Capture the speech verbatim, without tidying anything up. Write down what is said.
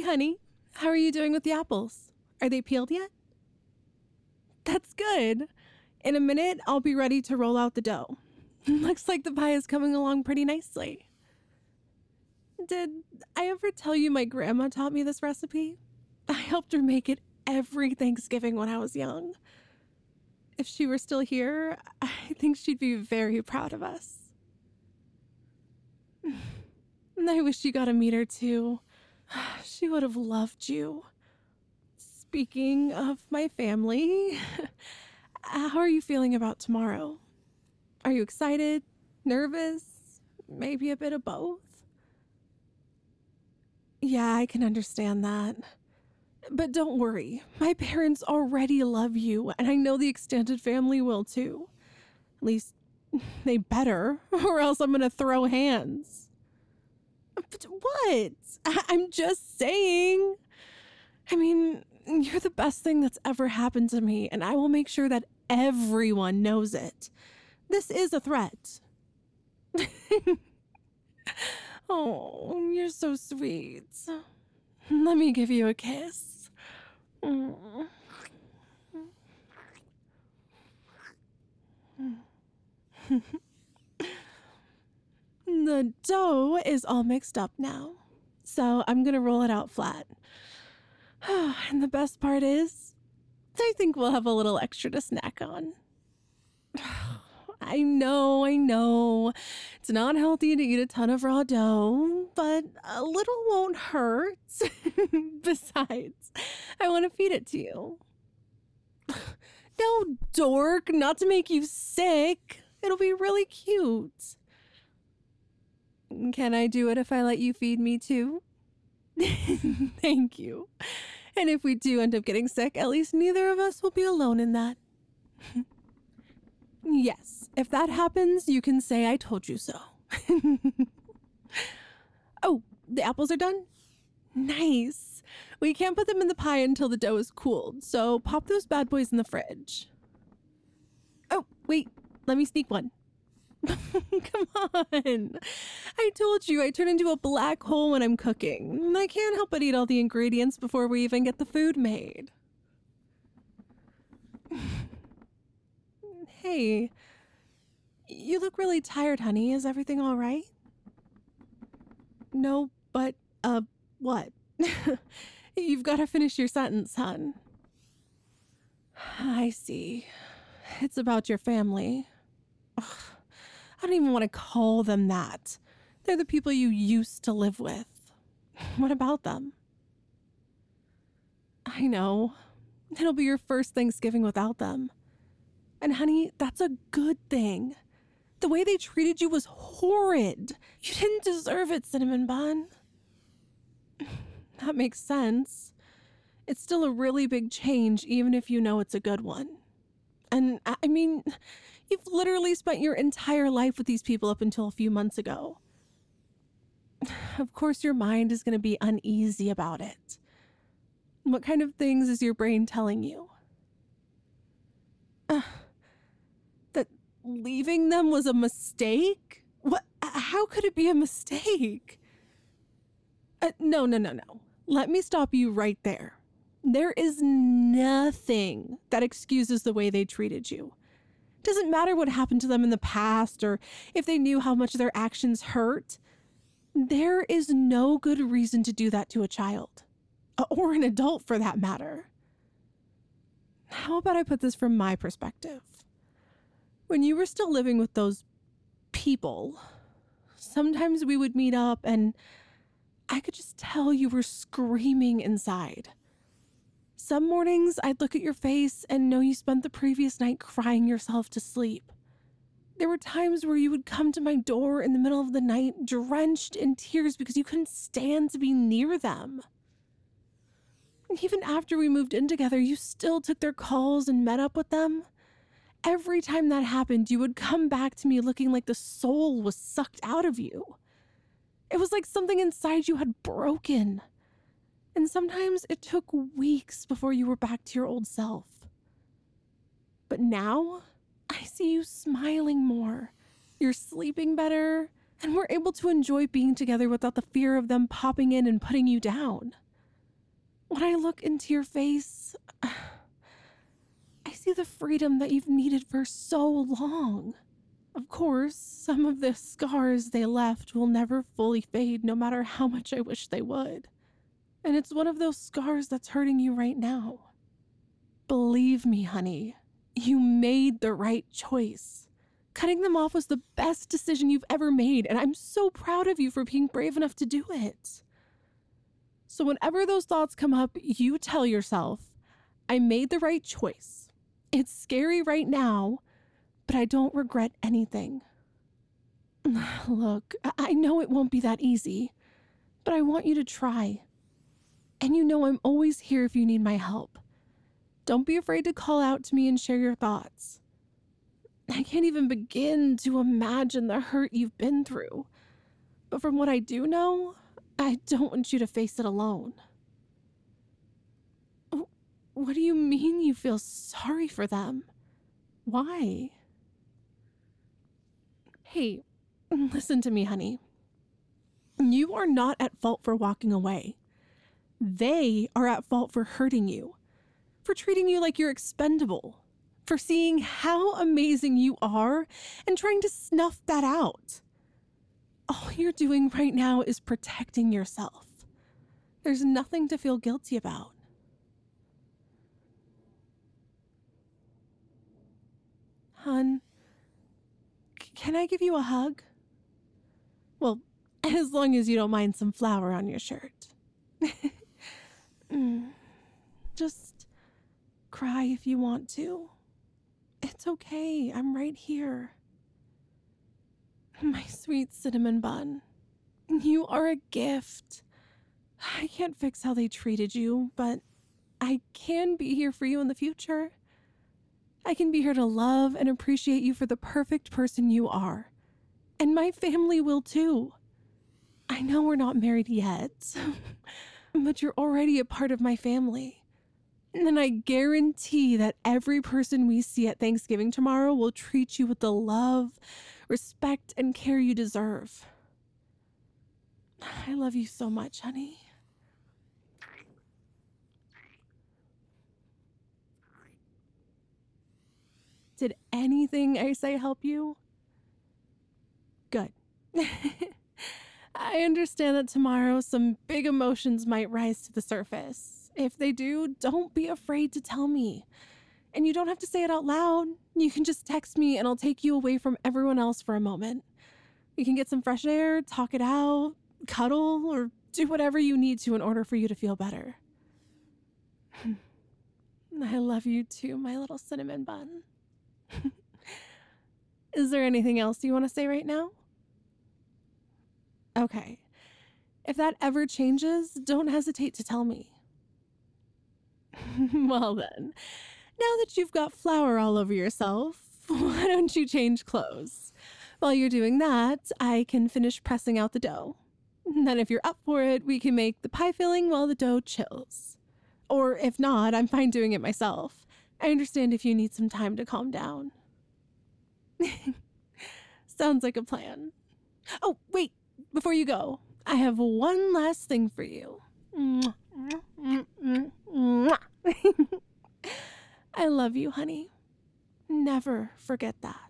Hey, honey. How are you doing with the apples? Are they peeled yet? That's good. In a minute, I'll be ready to roll out the dough. Looks like the pie is coming along pretty nicely. Did I ever tell you my grandma taught me this recipe? I helped her make it every Thanksgiving when I was young. If she were still here, I think she'd be very proud of us. And I wish you got to meet her too. She would have loved you. Speaking of my family, how are you feeling about tomorrow? Are you excited? Nervous? Maybe a bit of both? Yeah, I can understand that. But don't worry, my parents already love you, and I know the extended family will too. At least, they better, or else I'm gonna throw hands. But what? I- I'm just saying. I mean, you're the best thing that's ever happened to me, and I will make sure that everyone knows it. This is a threat. Oh, you're so sweet. Let me give you a kiss. The dough is all mixed up now, so I'm gonna roll it out flat. And the best part is, I think we'll have a little extra to snack on. I know, I know. It's not healthy to eat a ton of raw dough, but a little won't hurt. Besides, I want to feed it to you. No, dork, not to make you sick. It'll be really cute. Can I do it if I let you feed me too? Thank you. And if we do end up getting sick, at least neither of us will be alone in that. Yes, if that happens, you can say I told you so. Oh, the apples are done? Nice. We can't put them in the pie until the dough is cooled, so pop those bad boys in the fridge. Oh, wait, let me sneak one. Come on. I told you I turn into a black hole when I'm cooking. I can't help but eat all the ingredients before we even get the food made. Hey, you look really tired, honey. Is everything all right? No, but, uh, what? You've got to finish your sentence, hon. I see. It's about your family. Ugh, I don't even want to call them that. They're the people you used to live with. What about them? I know. It'll be your first Thanksgiving without them. And honey, that's a good thing. The way they treated you was horrid. You didn't deserve it, Cinnamon Bun. That makes sense. It's still a really big change, even if you know it's a good one. And I mean, you've literally spent your entire life with these people up until a few months ago. Of course, your mind is going to be uneasy about it. What kind of things is your brain telling you? Uh, that leaving them was a mistake? What? How could it be a mistake? Uh, no, no, no, no. Let me stop you right there. There is nothing that excuses the way they treated you. Doesn't matter what happened to them in the past or if they knew how much their actions hurt. There is no good reason to do that to a child, or an adult for that matter. How about I put this from my perspective? When you were still living with those people, sometimes we would meet up and I could just tell you were screaming inside. Some mornings I'd look at your face and know you spent the previous night crying yourself to sleep. There were times where you would come to my door in the middle of the night drenched in tears because you couldn't stand to be near them. Even after we moved in together, you still took their calls and met up with them. Every time that happened, you would come back to me looking like the soul was sucked out of you. It was like something inside you had broken. And sometimes it took weeks before you were back to your old self. But now, I see you smiling more. You're sleeping better, and we're able to enjoy being together without the fear of them popping in and putting you down. When I look into your face, I see the freedom that you've needed for so long. Of course, some of the scars they left will never fully fade, no matter how much I wish they would. And it's one of those scars that's hurting you right now. Believe me, honey, you made the right choice. Cutting them off was the best decision you've ever made, and I'm so proud of you for being brave enough to do it. So whenever those thoughts come up, you tell yourself, I made the right choice. It's scary right now, but I don't regret anything. Look, I know it won't be that easy, but I want you to try. And you know I'm always here if you need my help. Don't be afraid to call out to me and share your thoughts. I can't even begin to imagine the hurt you've been through. But from what I do know, I don't want you to face it alone. What do you mean you feel sorry for them? Why? Hey, listen to me, honey. You are not at fault for walking away. They are at fault for hurting you, for treating you like you're expendable, for seeing how amazing you are and trying to snuff that out. All you're doing right now is protecting yourself. There's nothing to feel guilty about. Hun, c- can I give you a hug? Well, as long as you don't mind some flour on your shirt. Mm, Just cry if you want to. It's okay, I'm right here. My sweet cinnamon bun, you are a gift. I can't fix how they treated you, but I can be here for you in the future. I can be here to love and appreciate you for the perfect person you are. And my family will too. I know we're not married yet, but you're already a part of my family. And I guarantee that every person we see at Thanksgiving tomorrow will treat you with the love, respect, and care you deserve. I love you so much, honey. Did anything I say help you? Good. I understand that tomorrow some big emotions might rise to the surface. If they do, don't be afraid to tell me. And you don't have to say it out loud. You can just text me and I'll take you away from everyone else for a moment. You can get some fresh air, talk it out, cuddle, or do whatever you need to in order for you to feel better. I love you too, my little cinnamon bun. Is there anything else you want to say right now? Okay. If that ever changes, don't hesitate to tell me. Well then, now that you've got flour all over yourself, why don't you change clothes? While you're doing that, I can finish pressing out the dough. Then if you're up for it, we can make the pie filling while the dough chills. Or if not, I'm fine doing it myself. I understand if you need some time to calm down. Sounds like a plan. Oh, wait, before you go, I have one last thing for you. I love you, honey. Never forget that.